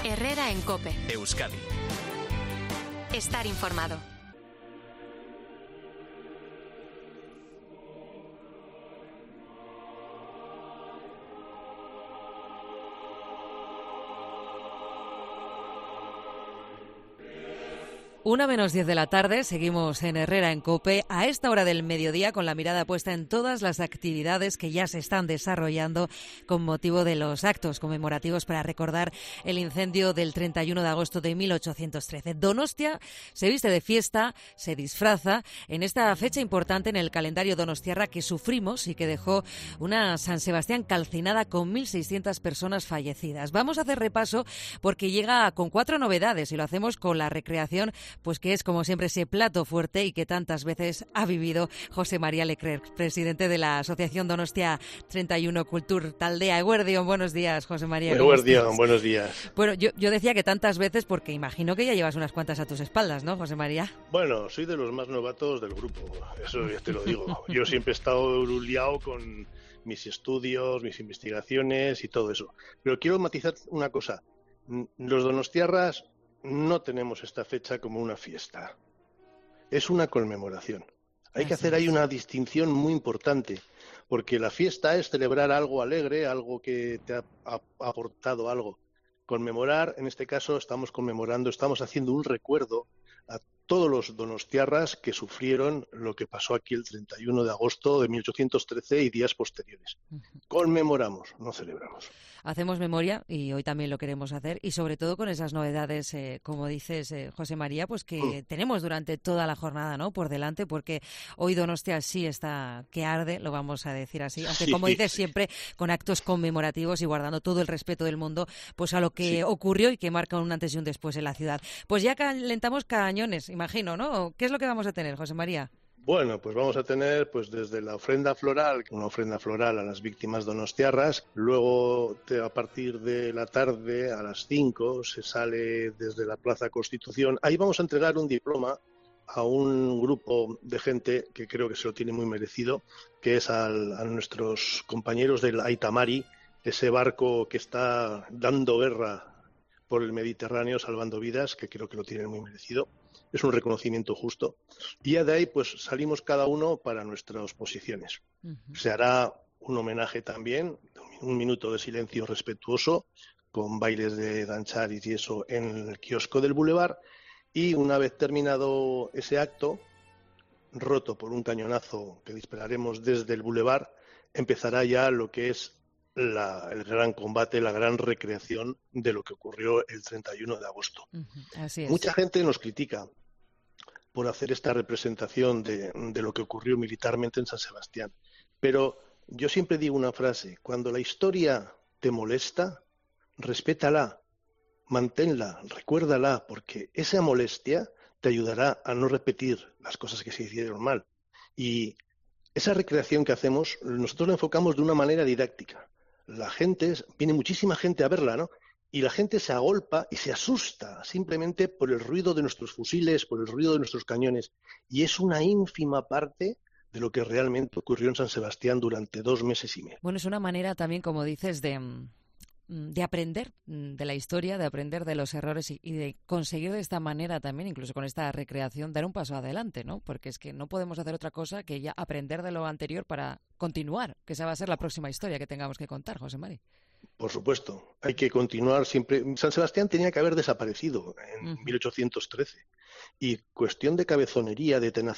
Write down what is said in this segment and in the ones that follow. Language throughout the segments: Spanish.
Herrera en COPE. Euskadi. Estar informado. Una menos 10 de la tarde, seguimos en Herrera en COPE a esta hora del mediodía con la mirada puesta en todas las actividades que ya se están desarrollando con motivo de los actos conmemorativos para recordar el incendio del 31 de agosto de 1813. Donostia se viste de fiesta, se disfraza en esta fecha importante en el calendario donostiarra que sufrimos y que dejó una San Sebastián calcinada con 1.600 personas fallecidas. Vamos a hacer repaso porque llega con 4 novedades y lo hacemos con la recreación, pues que es como siempre ese plato fuerte y que tantas veces ha vivido José María Leclerc, presidente de la Asociación Donostia 31 Kultur Taldea. Eguerdion, buenos días, José María. Eguerdion, buenos días. Bueno, yo decía que tantas veces porque imagino que ya llevas unas cuantas a tus espaldas, ¿no, José María? Bueno, soy de los más novatos del grupo, eso ya te lo digo. Yo siempre he estado liado con mis estudios, mis investigaciones y todo eso. Pero quiero matizar una cosa. Los donostiarras no tenemos esta fecha como una fiesta. Es una conmemoración. Hay que hacer ahí una distinción muy importante, porque la fiesta es celebrar algo alegre, algo que te ha aportado algo. Conmemorar, en este caso, estamos haciendo un recuerdo a todos los donostiarras que sufrieron lo que pasó aquí el 31 de agosto de 1813 y días posteriores. Conmemoramos, no celebramos. Hacemos memoria y hoy también lo queremos hacer y sobre todo con esas novedades, como dices, José María, pues que tenemos durante toda la jornada, ¿no? Por delante, porque hoy Donostia sí está que arde, lo vamos a decir así, aunque como dices siempre con actos conmemorativos y guardando todo el respeto del mundo pues a lo que ocurrió y que marca un antes y un después en la ciudad. Pues ya calentamos cañones, imagino, ¿no? ¿Qué es lo que vamos a tener, José María? Bueno, pues vamos a tener pues desde la ofrenda floral, una ofrenda floral a las víctimas donostiarras, luego a partir de la tarde a las 5 se sale desde la Plaza Constitución. Ahí vamos a entregar un diploma a un grupo de gente que creo que se lo tiene muy merecido, que es a nuestros compañeros del Aitamari, ese barco que está dando guerra por el Mediterráneo salvando vidas, que creo que lo tienen muy merecido. Es un reconocimiento justo. Y ya de ahí pues salimos cada uno para nuestras posiciones. Se hará un homenaje también, un minuto de silencio respetuoso, con bailes de dancharis y eso en el kiosco del Boulevard. Y una vez terminado ese acto, roto por un cañonazo que dispararemos desde el Boulevard, empezará ya lo que es el gran combate, la gran recreación de lo que ocurrió el 31 de agosto. Así es. Mucha gente nos critica por hacer esta representación de lo que ocurrió militarmente en San Sebastián. Pero yo siempre digo una frase: cuando la historia te molesta, respétala, manténla, recuérdala, porque esa molestia te ayudará a no repetir las cosas que se hicieron mal. Y esa recreación que hacemos, nosotros la enfocamos de una manera didáctica. Viene muchísima gente a verla, ¿no? Y la gente se agolpa y se asusta simplemente por el ruido de nuestros fusiles, por el ruido de nuestros cañones. Y es una ínfima parte de lo que realmente ocurrió en San Sebastián durante 2 meses y medio. Bueno, es una manera también, como dices, de aprender de la historia, de aprender de los errores y de conseguir de esta manera también, incluso con esta recreación, dar un paso adelante, ¿no? Porque es que no podemos hacer otra cosa que ya aprender de lo anterior para continuar, que esa va a ser la próxima historia que tengamos que contar, José Mari. Por supuesto, hay que continuar siempre. San Sebastián tenía que haber desaparecido en 1813 y cuestión de cabezonería,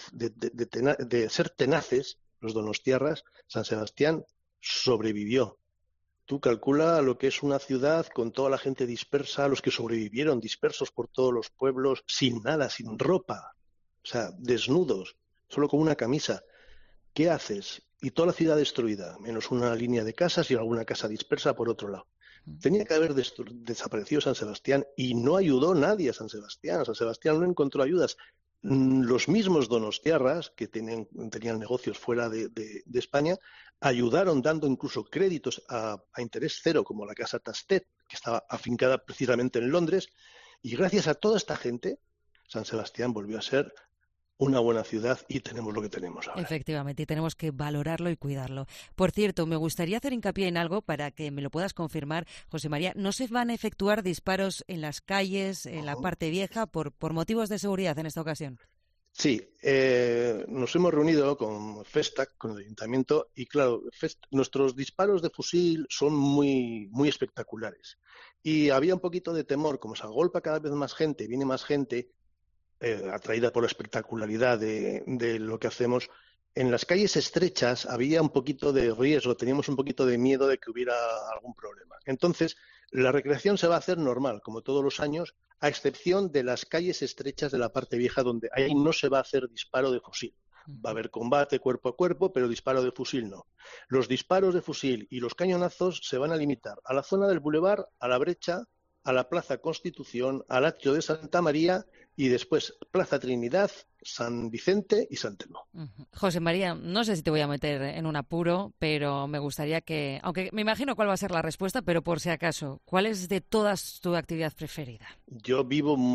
de ser tenaces, los donostiarras, San Sebastián sobrevivió. Tú calcula lo que es una ciudad con toda la gente dispersa, los que sobrevivieron dispersos por todos los pueblos, sin nada, sin ropa, o sea, desnudos, solo con una camisa. ¿Qué haces? Y toda la ciudad destruida, menos una línea de casas y alguna casa dispersa por otro lado. Tenía que haber desaparecido San Sebastián y no ayudó nadie a San Sebastián. San Sebastián no encontró ayudas. Los mismos donostiarras, que tenían negocios fuera de España, ayudaron dando incluso créditos a interés cero, como la Casa Tastet, que estaba afincada precisamente en Londres. Y gracias a toda esta gente, San Sebastián volvió a ser una buena ciudad y tenemos lo que tenemos ahora. Efectivamente, y tenemos que valorarlo y cuidarlo. Por cierto, me gustaría hacer hincapié en algo para que me lo puedas confirmar, José María. ¿No se van a efectuar disparos en las calles, en la parte vieja, por motivos de seguridad en esta ocasión? Sí, nos hemos reunido con Festac, con el Ayuntamiento, y claro, nuestros disparos de fusil son muy, muy espectaculares. Y había un poquito de temor, como se agolpa cada vez más gente, viene más gente, atraída por la espectacularidad de lo que hacemos. En las calles estrechas había un poquito de riesgo, teníamos un poquito de miedo de que hubiera algún problema. Entonces, la recreación se va a hacer normal, como todos los años, a excepción de las calles estrechas de la parte vieja, donde ahí no se va a hacer disparo de fusil. Va a haber combate cuerpo a cuerpo, pero disparo de fusil no. Los disparos de fusil y los cañonazos se van a limitar a la zona del Boulevard, a la Brecha, a la Plaza Constitución, al Atrio de Santa María y después Plaza Trinidad, San Vicente y San Telmo. José María, no sé si te voy a meter en un apuro, pero me gustaría que, aunque me imagino cuál va a ser la respuesta, pero por si acaso, ¿cuál es de todas tu actividad preferida? Yo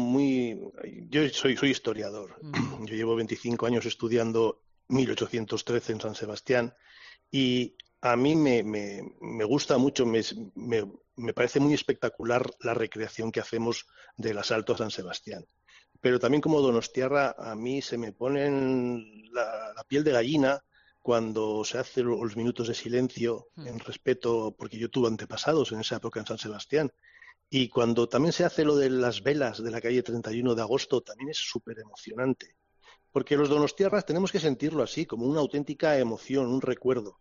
soy historiador. Yo llevo 25 años estudiando 1813 en San Sebastián y a mí me gusta mucho, me parece muy espectacular la recreación que hacemos del asalto a San Sebastián. Pero también como donostiarra, a mí se me pone la piel de gallina cuando se hacen los minutos de silencio en respeto, porque yo tuve antepasados en esa época en San Sebastián. Y cuando también se hace lo de las velas de la calle 31 de agosto, también es súper emocionante. Porque los donostiarras tenemos que sentirlo así, como una auténtica emoción, un recuerdo.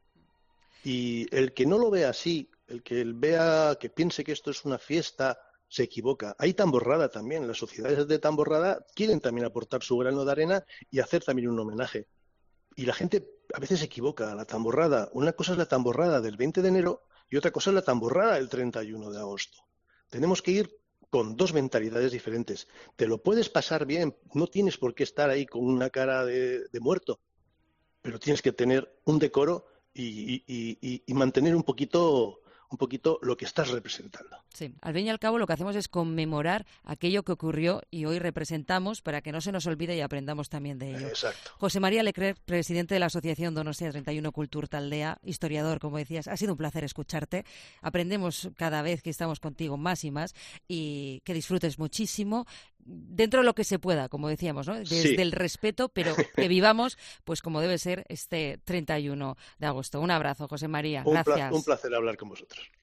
Y el que no lo vea así, el que vea, que piense que esto es una fiesta, se equivoca. Hay Tamborrada también. Las sociedades de Tamborrada quieren también aportar su grano de arena y hacer también un homenaje. Y la gente a veces se equivoca. La Tamborrada, una cosa es la Tamborrada del 20 de enero y otra cosa es la Tamborrada del 31 de agosto. Tenemos que ir con dos mentalidades diferentes. Te lo puedes pasar bien, no tienes por qué estar ahí con una cara de muerto, pero tienes que tener un decoro y mantener un poquito lo que estás representando. Sí, al fin y al cabo lo que hacemos es conmemorar aquello que ocurrió y hoy representamos para que no se nos olvide y aprendamos también de ello. Exacto. José María Leclerc, presidente de la Asociación Donostia 31 Cultur Taldea, historiador, como decías, ha sido un placer escucharte. Aprendemos cada vez que estamos contigo más y más y que disfrutes muchísimo dentro de lo que se pueda, como decíamos, ¿no? Desde el respeto, pero que vivamos pues como debe ser este 31 de agosto. Un abrazo, José María. Gracias. Un placer hablar con vosotros.